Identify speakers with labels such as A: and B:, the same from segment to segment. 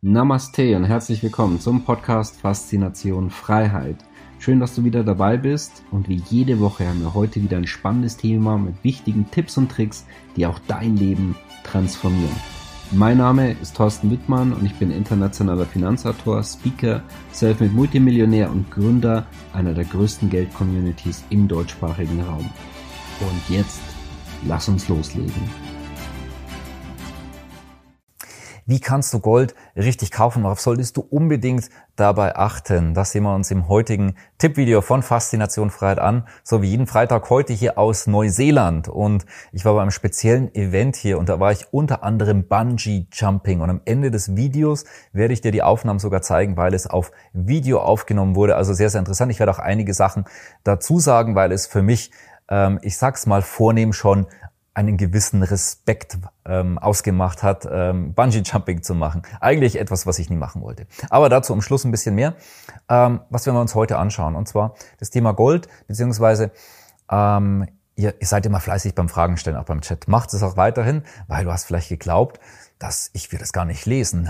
A: Namaste und herzlich willkommen zum Podcast Faszination Freiheit. Schön, dass du wieder dabei bist und wie jede Woche haben wir heute wieder ein spannendes Thema mit wichtigen Tipps und Tricks, die auch dein Leben transformieren. Mein Name ist Thorsten Wittmann und ich bin internationaler Finanzautor, Speaker, Selfmade Multimillionär und Gründer einer der größten Geld-Communities im deutschsprachigen Raum. Und jetzt, lass uns loslegen.
B: Wie kannst du Gold richtig kaufen? Worauf solltest du unbedingt dabei achten? Das sehen wir uns im heutigen Tippvideo von Faszination Freiheit an. So wie jeden Freitag heute hier aus Neuseeland. Und ich war bei einem speziellen Event hier und da war ich unter anderem Bungee Jumping. Und am Ende des Videos werde ich dir die Aufnahmen sogar zeigen, weil es auf Video aufgenommen wurde. Also sehr, sehr interessant. Ich werde auch einige Sachen dazu sagen, weil es für mich, ich sag's mal vornehm schon, einen gewissen Respekt ausgemacht hat, Bungee-Jumping zu machen. Eigentlich etwas, was ich nie machen wollte. Aber dazu am Schluss ein bisschen mehr, was wir uns heute anschauen. Und zwar das Thema Gold, beziehungsweise ihr seid immer fleißig beim Fragen stellen, auch beim Chat. Macht es auch weiterhin, weil du hast vielleicht geglaubt, dass ich will das gar nicht lesen.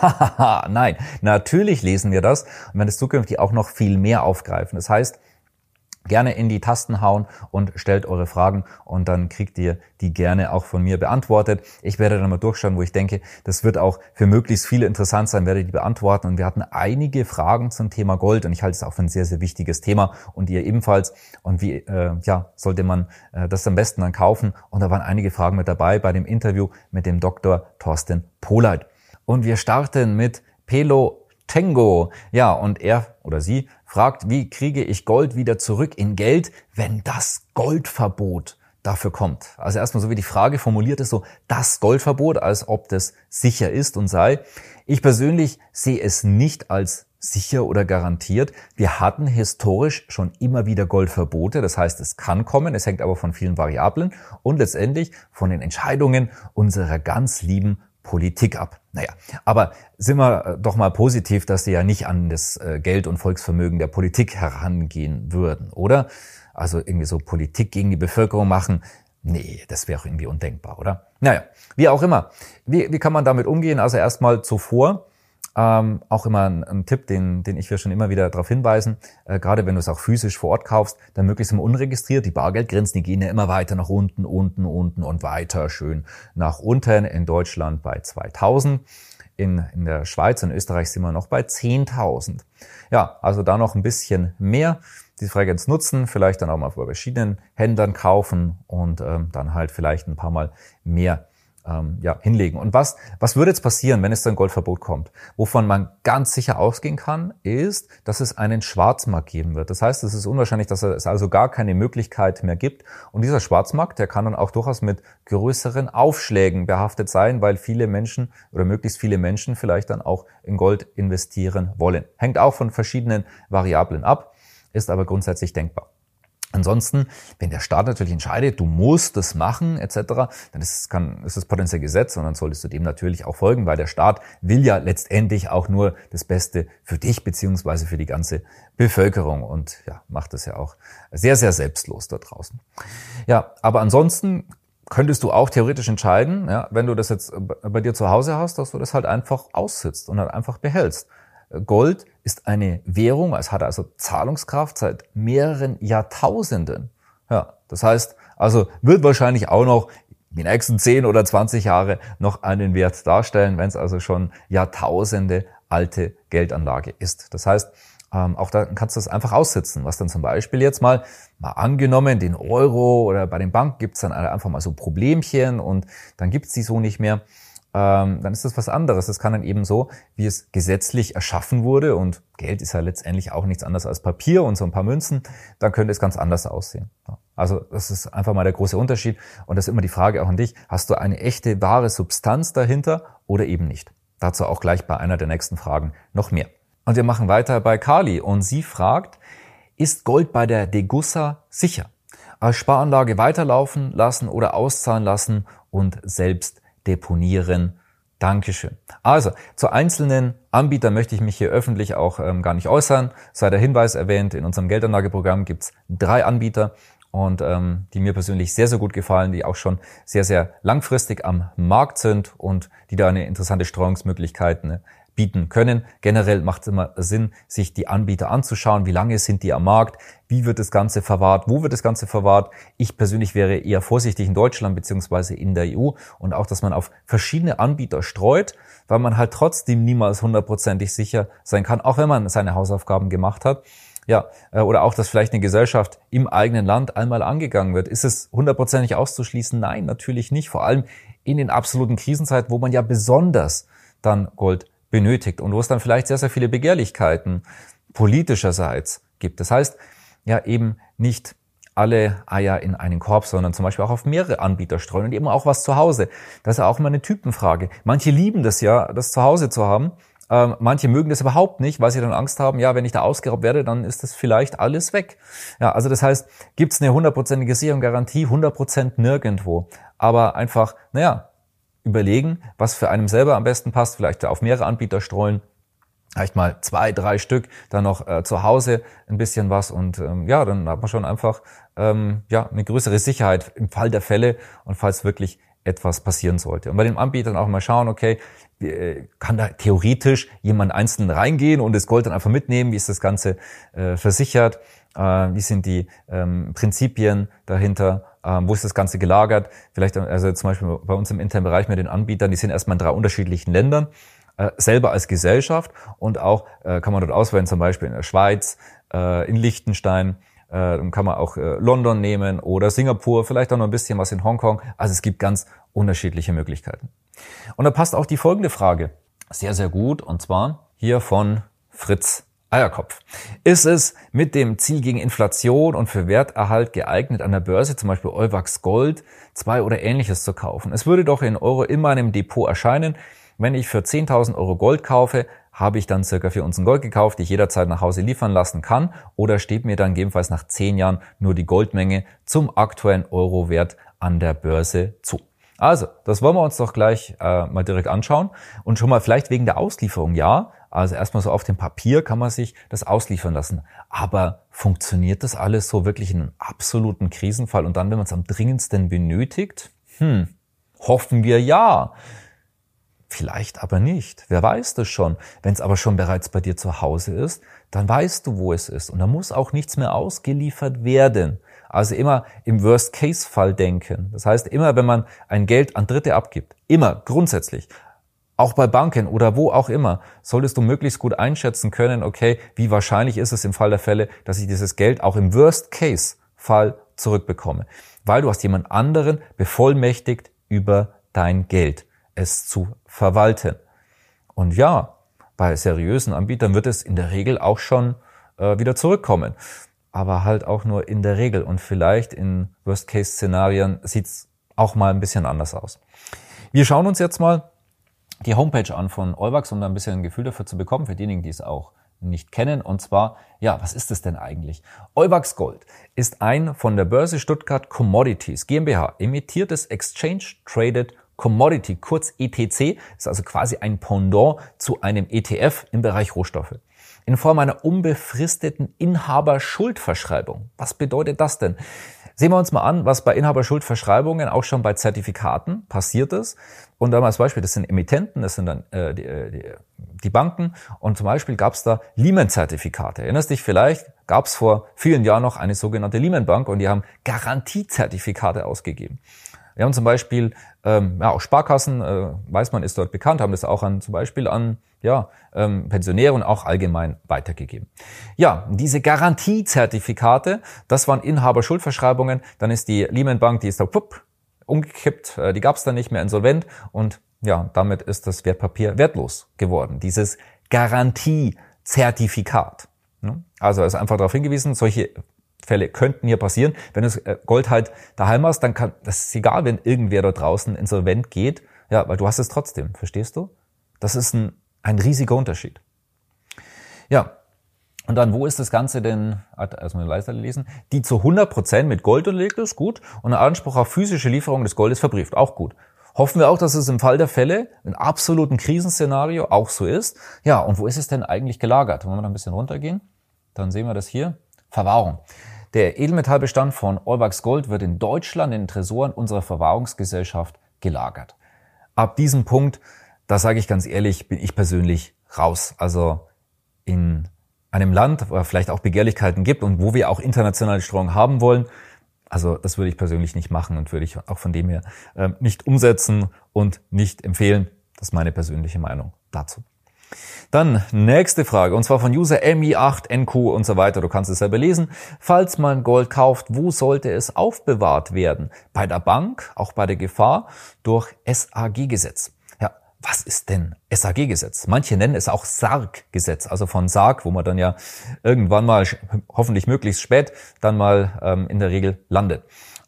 B: Nein, natürlich lesen wir das und werden es zukünftig auch noch viel mehr aufgreifen. Das heißt, gerne in die Tasten hauen und stellt eure Fragen und dann kriegt ihr die gerne auch von mir beantwortet. Ich werde dann mal durchschauen, wo ich denke, das wird auch für möglichst viele interessant sein, werde die beantworten. Und wir hatten einige Fragen zum Thema Gold und ich halte es auch für ein sehr, sehr wichtiges Thema und ihr ebenfalls. Und wie sollte man das am besten dann kaufen? Und da waren einige Fragen mit dabei bei dem Interview mit dem Dr. Thorsten Pohleit. Und wir starten mit Pelo Tango. Ja, und er oder sie fragt, wie kriege ich Gold wieder zurück in Geld, wenn das Goldverbot dafür kommt? Also erstmal so wie die Frage formuliert ist, so das Goldverbot, als ob das sicher ist und sei. Ich persönlich sehe es nicht als sicher oder garantiert. Wir hatten historisch schon immer wieder Goldverbote. Das heißt, es kann kommen, es hängt aber von vielen Variablen und letztendlich von den Entscheidungen unserer ganz lieben Politik ab. Naja, aber sind wir doch mal positiv, dass sie ja nicht an das Geld und Volksvermögen der Politik herangehen würden, oder? Also irgendwie so Politik gegen die Bevölkerung machen, nee, das wäre auch irgendwie undenkbar, oder? Naja, wie auch immer. Wie kann man damit umgehen? Also erstmal zuvor, auch immer ein Tipp, den ich will schon immer wieder darauf hinweisen, gerade wenn du es auch physisch vor Ort kaufst, dann möglichst immer unregistriert. Die Bargeldgrenzen, die gehen ja immer weiter nach unten und weiter schön nach unten. In Deutschland bei 2.000, in der Schweiz und Österreich sind wir noch bei 10.000. Ja, also da noch ein bisschen mehr die Freigrenz nutzen, vielleicht dann auch mal bei verschiedenen Händlern kaufen und dann halt vielleicht ein paar Mal mehr hinlegen. Und was würde jetzt passieren, wenn es zu einem Goldverbot kommt? Wovon man ganz sicher ausgehen kann, ist, dass es einen Schwarzmarkt geben wird. Das heißt, es ist unwahrscheinlich, dass es also gar keine Möglichkeit mehr gibt. Und dieser Schwarzmarkt, der kann dann auch durchaus mit größeren Aufschlägen behaftet sein, weil viele Menschen oder möglichst viele Menschen vielleicht dann auch in Gold investieren wollen. Hängt auch von verschiedenen Variablen ab, ist aber grundsätzlich denkbar. Ansonsten, wenn der Staat natürlich entscheidet, du musst das machen etc., dann ist es potenziell Gesetz und dann solltest du dem natürlich auch folgen, weil der Staat will ja letztendlich auch nur das Beste für dich beziehungsweise für die ganze Bevölkerung und ja, macht das ja auch sehr, sehr selbstlos da draußen. Ja, aber ansonsten könntest du auch theoretisch entscheiden, ja, wenn du das jetzt bei dir zu Hause hast, dass du das halt einfach aussitzt und dann einfach behältst. Gold ist eine Währung, es hat also Zahlungskraft seit mehreren Jahrtausenden. Ja, das heißt, also wird wahrscheinlich auch noch die nächsten 10 oder 20 Jahre noch einen Wert darstellen, wenn es also schon Jahrtausende alte Geldanlage ist. Das heißt, auch da kannst du das einfach aussitzen, was dann zum Beispiel jetzt mal angenommen, den Euro oder bei den Banken gibt's dann einfach mal so Problemchen und dann gibt's die so nicht mehr. Dann ist das was anderes. Das kann dann eben so, wie es gesetzlich erschaffen wurde und Geld ist ja letztendlich auch nichts anderes als Papier und so ein paar Münzen, dann könnte es ganz anders aussehen. Also das ist einfach mal der große Unterschied und das ist immer die Frage auch an dich, hast du eine echte, wahre Substanz dahinter oder eben nicht? Dazu auch gleich bei einer der nächsten Fragen noch mehr. Und wir machen weiter bei Kali und sie fragt, ist Gold bei der Degussa sicher? Als Sparanlage weiterlaufen lassen oder auszahlen lassen und selbst deponieren. Dankeschön. Also, zu einzelnen Anbietern möchte ich mich hier öffentlich auch gar nicht äußern. Sei der Hinweis erwähnt, in unserem Geldanlageprogramm gibt's 3 Anbieter und die mir persönlich sehr, sehr gut gefallen, die auch schon sehr, sehr langfristig am Markt sind und die da eine interessante Streuungsmöglichkeiten bieten können. Generell macht es immer Sinn, sich die Anbieter anzuschauen. Wie lange sind die am Markt? Wie wird das Ganze verwahrt? Wo wird das Ganze verwahrt? Ich persönlich wäre eher vorsichtig in Deutschland beziehungsweise in der EU und auch, dass man auf verschiedene Anbieter streut, weil man halt trotzdem niemals hundertprozentig sicher sein kann, auch wenn man seine Hausaufgaben gemacht hat. Ja, oder auch, dass vielleicht eine Gesellschaft im eigenen Land einmal angegangen wird. Ist es hundertprozentig auszuschließen? Nein, natürlich nicht. Vor allem in den absoluten Krisenzeiten, wo man ja besonders dann Gold benötigt und wo es dann vielleicht sehr, sehr viele Begehrlichkeiten politischerseits gibt. Das heißt, ja eben nicht alle Eier in einen Korb, sondern zum Beispiel auch auf mehrere Anbieter streuen und eben auch was zu Hause. Das ist ja auch immer eine Typenfrage. Manche lieben das ja, das zu Hause zu haben. Manche mögen das überhaupt nicht, weil sie dann Angst haben, ja, wenn ich da ausgeraubt werde, dann ist das vielleicht alles weg. Ja, also das heißt, gibt es eine 100%ige Sicherungsgarantie, 100% nirgendwo. Aber einfach, überlegen, was für einem selber am besten passt, vielleicht auf mehrere Anbieter streuen, vielleicht mal 2, 3 Stück, dann noch zu Hause ein bisschen was und dann hat man schon einfach eine größere Sicherheit im Fall der Fälle und falls wirklich etwas passieren sollte. Und bei den Anbietern auch mal schauen, okay, kann da theoretisch jemand einzeln reingehen und das Gold dann einfach mitnehmen? Wie ist das Ganze versichert? Wie sind die Prinzipien dahinter? Wo ist das Ganze gelagert? Vielleicht, also zum Beispiel bei uns im internen Bereich mit den Anbietern, die sind erstmal in 3 unterschiedlichen Ländern, selber als Gesellschaft und auch kann man dort auswählen, zum Beispiel in der Schweiz, in Liechtenstein, dann kann man auch London nehmen oder Singapur, vielleicht auch noch ein bisschen was in Hongkong. Also es gibt ganz unterschiedliche Möglichkeiten. Und da passt auch die folgende Frage sehr, sehr gut, und zwar hier von Fritz Eierkopf. Ist es mit dem Ziel gegen Inflation und für Werterhalt geeignet, an der Börse zum Beispiel Euwax Gold 2 oder ähnliches zu kaufen? Es würde doch in Euro in meinem Depot erscheinen, wenn ich für 10.000 Euro Gold kaufe, habe ich dann circa 4 Unzen Gold gekauft, die ich jederzeit nach Hause liefern lassen kann, oder steht mir dann gegebenenfalls nach 10 Jahren nur die Goldmenge zum aktuellen Eurowert an der Börse zu? Also, das wollen wir uns doch gleich mal direkt anschauen und schon mal vielleicht wegen der Auslieferung, ja. Also erstmal so auf dem Papier kann man sich das ausliefern lassen. Aber funktioniert das alles so wirklich in einem absoluten Krisenfall und dann, wenn man es am dringendsten benötigt? Hoffen wir ja. Vielleicht aber nicht. Wer weiß das schon? Wenn es aber schon bereits bei dir zu Hause ist, dann weißt du, wo es ist. Und da muss auch nichts mehr ausgeliefert werden. Also immer im Worst-Case-Fall denken. Das heißt, immer wenn man ein Geld an Dritte abgibt, immer grundsätzlich, auch bei Banken oder wo auch immer, solltest du möglichst gut einschätzen können, okay, wie wahrscheinlich ist es im Fall der Fälle, dass ich dieses Geld auch im Worst-Case-Fall zurückbekomme. Weil du hast jemand anderen bevollmächtigt über dein Geld, es zu verwalten. Und ja, bei seriösen Anbietern wird es in der Regel auch schon wieder zurückkommen. Aber halt auch nur in der Regel. Und vielleicht in Worst-Case-Szenarien sieht's auch mal ein bisschen anders aus. Wir schauen uns jetzt mal die Homepage an von Euwax, um da ein bisschen ein Gefühl dafür zu bekommen, für diejenigen, die es auch nicht kennen. Und zwar, ja, was ist es denn eigentlich? Euwax Gold ist ein von der Börse Stuttgart Commodities GmbH emittiertes Exchange Traded Commodity, kurz ETC, ist also quasi ein Pendant zu einem ETF im Bereich Rohstoffe. In Form einer unbefristeten Inhaberschuldverschreibung. Was bedeutet das denn? Sehen wir uns mal an, was bei Inhaberschuldverschreibungen auch schon bei Zertifikaten passiert ist. Und da mal als Beispiel, das sind Emittenten, das sind dann die Banken. Und zum Beispiel gab es da Lehman-Zertifikate. Erinnerst dich vielleicht, gab es vor vielen Jahren noch eine sogenannte Lehman-Bank und die haben Garantiezertifikate ausgegeben. Wir haben zum Beispiel auch Sparkassen, weiß man, ist dort bekannt, haben das auch zum Beispiel an Pensionäre und auch allgemein weitergegeben. Ja, diese Garantiezertifikate, das waren Inhaberschuldverschreibungen. Dann ist die Lehman Bank, die ist da umgekippt, die gab es dann nicht mehr, insolvent und ja, damit ist das Wertpapier wertlos geworden. Dieses Garantiezertifikat. Also ist einfach darauf hingewiesen, solche Fälle könnten hier passieren. Wenn du das Gold halt daheim hast, dann das ist egal, wenn irgendwer da draußen insolvent geht, ja, weil du hast es trotzdem, verstehst du? Das ist ein riesiger Unterschied. Ja, und dann, wo ist das Ganze denn, erstmal leiser lesen, die zu 100% mit Gold unterlegt ist, gut, und ein Anspruch auf physische Lieferung des Goldes verbrieft, auch gut. Hoffen wir auch, dass es im Fall der Fälle, in absoluten Krisenszenario, auch so ist. Ja, und wo ist es denn eigentlich gelagert? Wenn wir da ein bisschen runtergehen, dann sehen wir das hier. Verwahrung. Der Edelmetallbestand von Euwax Gold wird in Deutschland in den Tresoren unserer Verwahrungsgesellschaft gelagert. Ab diesem Punkt, da sage ich ganz ehrlich, bin ich persönlich raus. Also in einem Land, wo es vielleicht auch Begehrlichkeiten gibt und wo wir auch internationale Streuung haben wollen, also das würde ich persönlich nicht machen und würde ich auch von dem her nicht umsetzen und nicht empfehlen. Das ist meine persönliche Meinung dazu. Dann nächste Frage, und zwar von User MI8NQ und so weiter. Du kannst es selber lesen. Falls man Gold kauft, wo sollte es aufbewahrt werden? Bei der Bank, auch bei der Gefahr, durch SAG-Gesetz. Ja, was ist denn SAG-Gesetz? Manche nennen es auch SARG-Gesetz, also von SARG, wo man dann ja irgendwann mal, hoffentlich möglichst spät, dann mal in der Regel landet.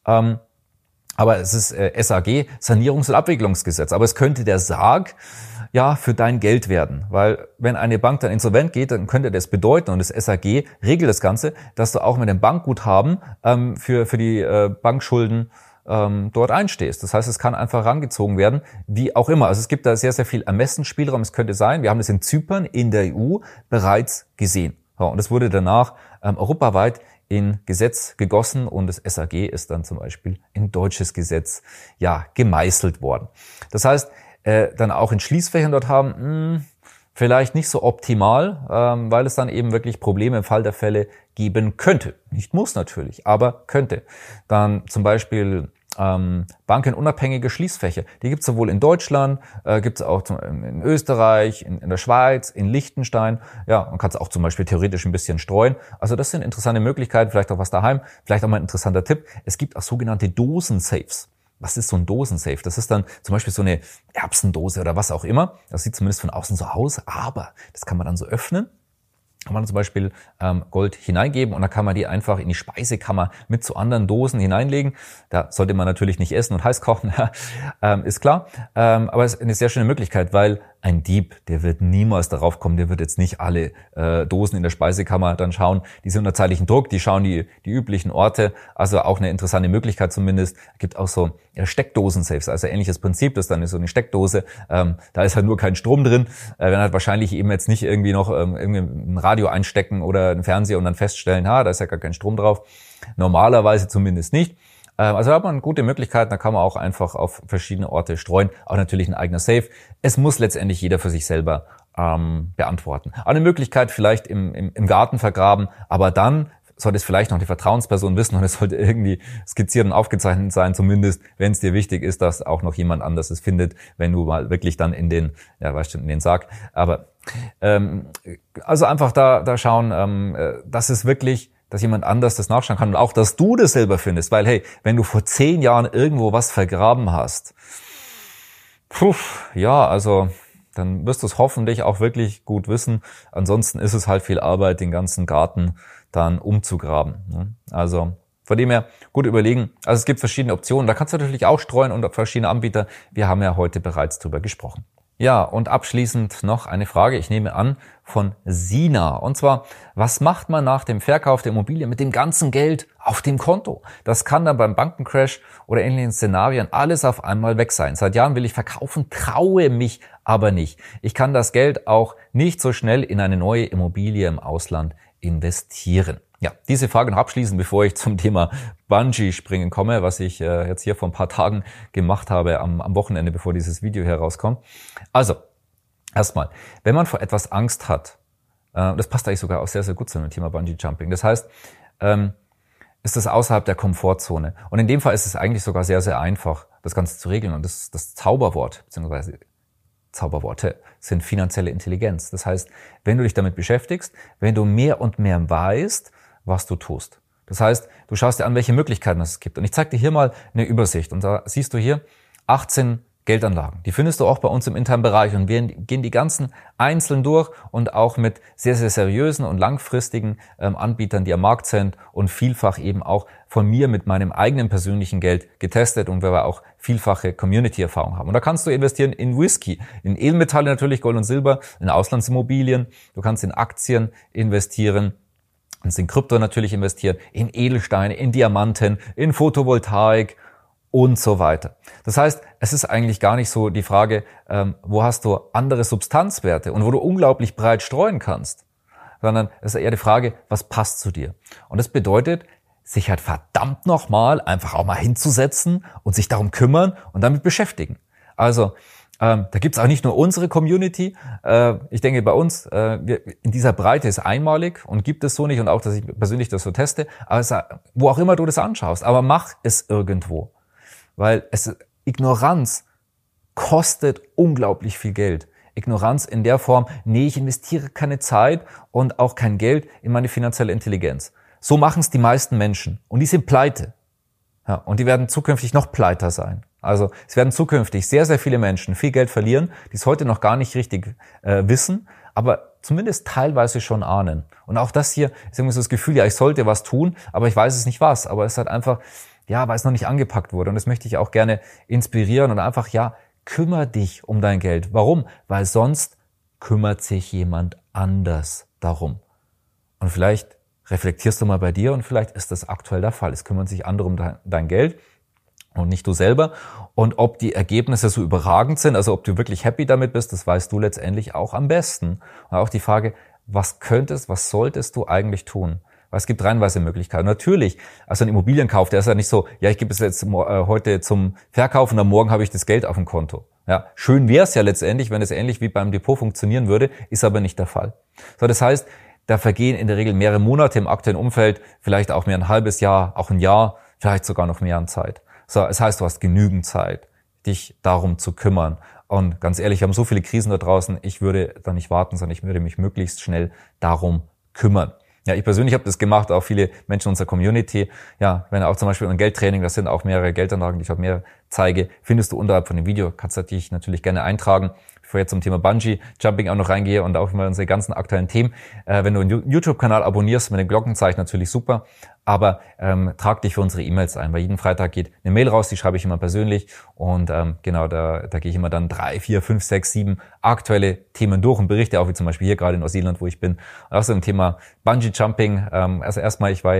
B: Aber es ist SAG, Sanierungs- und Abwicklungsgesetz. Aber es könnte der SARG ja für dein Geld werden. Weil wenn eine Bank dann insolvent geht, dann könnte das bedeuten, und das SAG regelt das Ganze, dass du auch mit dem Bankguthaben für die Bankschulden dort einstehst. Das heißt, es kann einfach rangezogen werden, wie auch immer. Also es gibt da sehr, sehr viel Ermessensspielraum. Es könnte sein, wir haben das in Zypern, in der EU bereits gesehen. Ja, und es wurde danach europaweit in Gesetz gegossen und das SAG ist dann zum Beispiel in deutsches Gesetz ja gemeißelt worden. Das heißt, dann auch in Schließfächern dort haben, vielleicht nicht so optimal, weil es dann eben wirklich Probleme im Fall der Fälle geben könnte. Nicht muss natürlich, aber könnte. Dann zum Beispiel bankenunabhängige Schließfächer. Die gibt es sowohl in Deutschland, gibt es auch in Österreich, in der Schweiz, in Liechtenstein. Ja, man kann es auch zum Beispiel theoretisch ein bisschen streuen. Also das sind interessante Möglichkeiten, vielleicht auch was daheim. Vielleicht auch mal ein interessanter Tipp. Es gibt auch sogenannte Dosensafes. Was ist so ein Dosensafe? Das ist dann zum Beispiel so eine Erbsendose oder was auch immer. Das sieht zumindest von außen so aus, aber das kann man dann so öffnen. Kann man zum Beispiel Gold hineingeben und dann kann man die einfach in die Speisekammer mit zu anderen Dosen hineinlegen. Da sollte man natürlich nicht essen und heiß kochen, ist klar. Aber es ist eine sehr schöne Möglichkeit, weil ein Dieb, der wird niemals darauf kommen, der wird jetzt nicht alle Dosen in der Speisekammer dann schauen. Die sind unter zeitlichem Druck, die schauen die üblichen Orte. Also auch eine interessante Möglichkeit zumindest. Es gibt auch so Steckdosen-Safes, also ähnliches Prinzip. Das ist dann so eine Steckdose. Da ist halt nur kein Strom drin. Wenn halt wahrscheinlich eben jetzt nicht irgendwie noch irgendwie ein Radio einstecken oder einen Fernseher und dann feststellen, da ist ja gar kein Strom drauf. Normalerweise zumindest nicht. Also da hat man gute Möglichkeiten, da kann man auch einfach auf verschiedene Orte streuen. Auch natürlich ein eigener Safe. Es muss letztendlich jeder für sich selber beantworten. Auch eine Möglichkeit vielleicht im Garten vergraben, aber dann sollte es vielleicht noch die Vertrauensperson wissen und es sollte irgendwie skizziert und aufgezeichnet sein, zumindest wenn es dir wichtig ist, dass auch noch jemand anderes es findet, wenn du mal wirklich dann in den Sarg. Aber also einfach da schauen, dass es wirklich, dass jemand anders das nachschauen kann und auch, dass du das selber findest. Weil, hey, wenn du vor 10 Jahren irgendwo was vergraben hast, also dann wirst du es hoffentlich auch wirklich gut wissen. Ansonsten ist es halt viel Arbeit, den ganzen Garten dann umzugraben. Also von dem her gut überlegen. Also es gibt verschiedene Optionen. Da kannst du natürlich auch streuen und verschiedene Anbieter. Wir haben ja heute bereits drüber gesprochen. Ja, und abschließend noch eine Frage, ich nehme an, von Sina. Und zwar, was macht man nach dem Verkauf der Immobilie mit dem ganzen Geld auf dem Konto? Das kann dann beim Bankencrash oder ähnlichen Szenarien alles auf einmal weg sein. Seit Jahren will ich verkaufen, traue mich aber nicht. Ich kann das Geld auch nicht so schnell in eine neue Immobilie im Ausland investieren. Ja, diese Frage noch abschließend, bevor ich zum Thema Bungee-Springen komme, was ich jetzt hier vor ein paar Tagen gemacht habe am Wochenende, bevor dieses Video herauskommt. Also, erstmal, wenn man vor etwas Angst hat, das passt eigentlich sogar auch sehr, sehr gut zu dem Thema Bungee-Jumping. Das heißt, ist es außerhalb der Komfortzone. Und in dem Fall ist es eigentlich sogar sehr, sehr einfach, das Ganze zu regeln. Und das Zauberwort, beziehungsweise Zauberworte sind finanzielle Intelligenz. Das heißt, wenn du dich damit beschäftigst, wenn du mehr und mehr weißt, was du tust. Das heißt, du schaust dir an, welche Möglichkeiten es gibt. Und ich zeige dir hier mal eine Übersicht. Und da siehst du hier 18 Geldanlagen. Die findest du auch bei uns im internen Bereich. Und wir gehen die ganzen einzeln durch und auch mit sehr, sehr seriösen und langfristigen Anbietern, die am Markt sind und vielfach eben auch von mir mit meinem eigenen persönlichen Geld getestet und wir auch vielfache Community-Erfahrung haben. Und da kannst du investieren in Whisky, in Edelmetalle natürlich, Gold und Silber, in Auslandsimmobilien. Du kannst in Aktien investieren. Und in Krypto natürlich investieren, in Edelsteine, in Diamanten, in Photovoltaik und so weiter. Das heißt, es ist eigentlich gar nicht so die Frage, wo hast du andere Substanzwerte und wo du unglaublich breit streuen kannst, sondern es ist eher die Frage, was passt zu dir. Und das bedeutet, sich halt verdammt nochmal einfach auch mal hinzusetzen und sich darum kümmern und damit beschäftigen. Also Da gibt's auch nicht nur unsere Community. Ich denke, bei uns in dieser Breite ist einmalig und gibt es so nicht und auch, dass ich persönlich das so teste. Aber wo auch immer du das anschaust, aber mach es irgendwo. Weil Ignoranz kostet unglaublich viel Geld. Ignoranz in der Form, nee, ich investiere keine Zeit und auch kein Geld in meine finanzielle Intelligenz. So machen es die meisten Menschen. Und die sind pleite. Ja, und die werden zukünftig noch pleiter sein. Also es werden zukünftig sehr, sehr viele Menschen viel Geld verlieren, die es heute noch gar nicht richtig wissen, aber zumindest teilweise schon ahnen. Und auch das hier ist irgendwie so das Gefühl, ja, ich sollte was tun, aber ich weiß es nicht was. Aber es hat einfach, ja, weil es noch nicht angepackt wurde. Und das möchte ich auch gerne inspirieren und einfach, ja, kümmere dich um dein Geld. Warum? Weil sonst kümmert sich jemand anders darum. Und vielleicht reflektierst du mal bei dir und vielleicht ist das aktuell der Fall. Es kümmern sich andere um dein Geld und nicht du selber. Und ob die Ergebnisse so überragend sind, also ob du wirklich happy damit bist, das weißt du letztendlich auch am besten. Und auch die Frage, was solltest du eigentlich tun? Weil es gibt reihenweise Möglichkeiten. Natürlich, also ein Immobilienkauf, der ist ja nicht so, ja, ich gebe es jetzt heute zum Verkauf und am Morgen habe ich das Geld auf dem Konto. Ja, schön wäre es ja letztendlich, wenn es ähnlich wie beim Depot funktionieren würde, ist aber nicht der Fall. So, das heißt, da vergehen in der Regel mehrere Monate im aktuellen Umfeld, vielleicht auch mehr ein halbes Jahr, auch ein Jahr, vielleicht sogar noch mehr an Zeit. So, das heißt, du hast genügend Zeit, dich darum zu kümmern. Und ganz ehrlich, wir haben so viele Krisen da draußen, ich würde da nicht warten, sondern ich würde mich möglichst schnell darum kümmern. Ja, ich persönlich habe das gemacht, auch viele Menschen in unserer Community. Ja, wenn auch zum Beispiel ein Geldtraining, das sind auch mehrere Geldanlagen, die ich auch mehr zeige, findest du unterhalb von dem Video, kannst du dich natürlich gerne eintragen. Bevor ich jetzt zum Thema Bungee-Jumping auch noch reingehe und auch immer unsere ganzen aktuellen Themen. Wenn du einen YouTube-Kanal abonnierst mit dem Glockenzeichen, natürlich super. Aber trag dich für unsere E-Mails ein. Bei jedem Freitag geht eine Mail raus, die schreibe ich immer persönlich. Und genau, da gehe ich immer dann 3, 4, 5, 6, 7 aktuelle Themen durch und berichte auch, wie zum Beispiel hier gerade in Neuseeland, wo ich bin. Und auch so im Thema Bungee-Jumping. Also erstmal, ich bin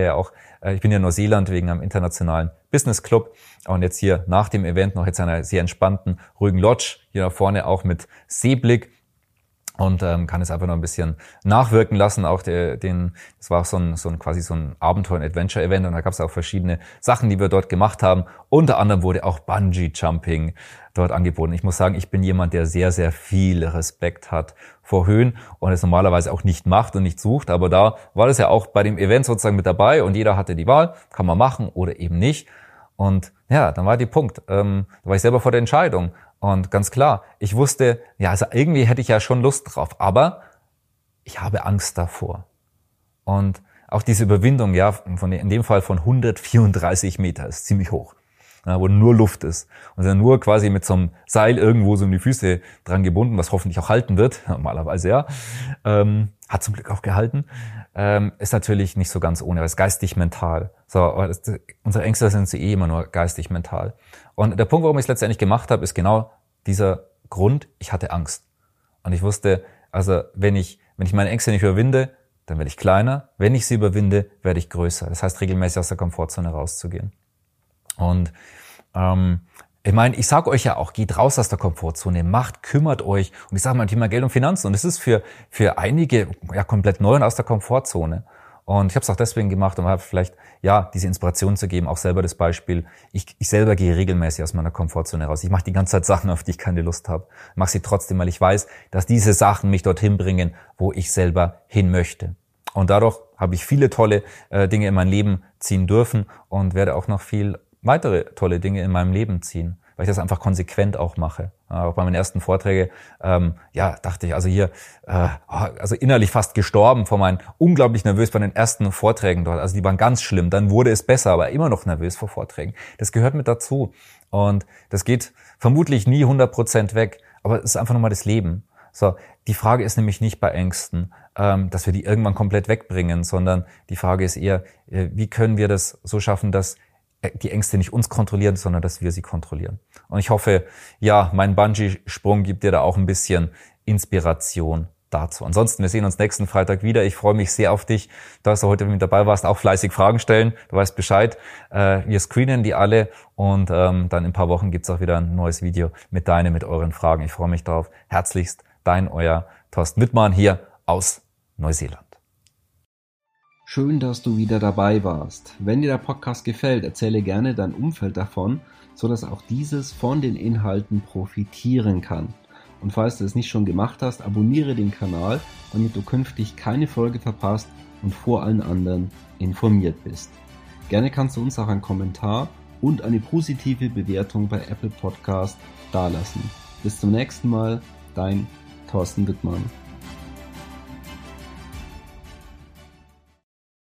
B: ja in Neuseeland wegen einem internationalen Business Club. Und jetzt hier nach dem Event noch jetzt einer sehr entspannten, ruhigen Lodge. Hier da vorne auch mit Seeblick. Und kann es einfach noch ein bisschen nachwirken lassen. Auch das war auch so ein Abenteuer- und Adventure-Event. Und da gab es auch verschiedene Sachen, die wir dort gemacht haben. Unter anderem wurde auch Bungee-Jumping dort angeboten. Ich muss sagen, ich bin jemand, der sehr, sehr viel Respekt hat vor Höhen und es normalerweise auch nicht macht und nicht sucht. Aber da war das ja auch bei dem Event sozusagen mit dabei und jeder hatte die Wahl, kann man machen oder eben nicht. Und ja, dann war der Punkt. Da war ich selber vor der Entscheidung. Und ganz klar, ich wusste, ja, also irgendwie hätte ich ja schon Lust drauf, aber ich habe Angst davor. Und auch diese Überwindung, ja, in dem Fall von 134 Meter, ist ziemlich hoch, ja, wo nur Luft ist. Und dann nur quasi mit so einem Seil irgendwo so um die Füße dran gebunden, was hoffentlich auch halten wird, normalerweise ja, hat zum Glück auch gehalten, ist natürlich nicht so ganz ohne, aber ist geistig-mental. So, unsere Ängste sind immer nur geistig-mental. Und der Punkt, warum ich es letztendlich gemacht habe, ist genau dieser Grund, ich hatte Angst. Und ich wusste, also wenn ich meine Ängste nicht überwinde, dann werde ich kleiner. Wenn ich sie überwinde, werde ich größer. Das heißt, regelmäßig aus der Komfortzone rauszugehen. Und ich meine, ich sage euch ja auch, geht raus aus der Komfortzone, kümmert euch. Und ich sage mal, Thema Geld und Finanzen. Und es ist für einige ja komplett neu und aus der Komfortzone. Und ich habe es auch deswegen gemacht, um halt vielleicht ja diese Inspiration zu geben, auch selber das Beispiel. Ich selber gehe regelmäßig aus meiner Komfortzone raus. Ich mache die ganze Zeit Sachen, auf die ich keine Lust habe. Ich mache sie trotzdem, weil ich weiß, dass diese Sachen mich dorthin bringen, wo ich selber hin möchte. Und dadurch habe ich viele tolle Dinge in mein Leben ziehen dürfen und werde auch noch viel weitere tolle Dinge in meinem Leben ziehen, weil ich das einfach konsequent auch mache. Auch bei meinen ersten Vorträgen, dachte ich, also hier, also innerlich fast gestorben vor meinen, unglaublich nervös bei den ersten Vorträgen dort. Also die waren ganz schlimm. Dann wurde es besser, aber immer noch nervös vor Vorträgen. Das gehört mit dazu. Und das geht vermutlich nie 100% weg. Aber es ist einfach nochmal das Leben. So, die Frage ist nämlich nicht bei Ängsten, dass wir die irgendwann komplett wegbringen, sondern die Frage ist eher, wie können wir das so schaffen, dass die Ängste nicht uns kontrollieren, sondern dass wir sie kontrollieren. Und ich hoffe, ja, mein Bungee-Sprung gibt dir da auch ein bisschen Inspiration dazu. Ansonsten, wir sehen uns nächsten Freitag wieder. Ich freue mich sehr auf dich, dass du heute mit dabei warst. Auch fleißig Fragen stellen. Du weißt Bescheid. Wir screenen die alle und dann in ein paar Wochen gibt's auch wieder ein neues Video mit euren Fragen. Ich freue mich drauf. Herzlichst, euer Thorsten Wittmann hier aus Neuseeland.
A: Schön, dass du wieder dabei warst. Wenn dir der Podcast gefällt, erzähle gerne dein Umfeld davon. sodass auch dieses von den Inhalten profitieren kann. Und falls du es nicht schon gemacht hast, abonniere den Kanal, damit du künftig keine Folge verpasst und vor allen anderen informiert bist. Gerne kannst du uns auch einen Kommentar und eine positive Bewertung bei Apple Podcast dalassen. Bis zum nächsten Mal, dein Thorsten Wittmann.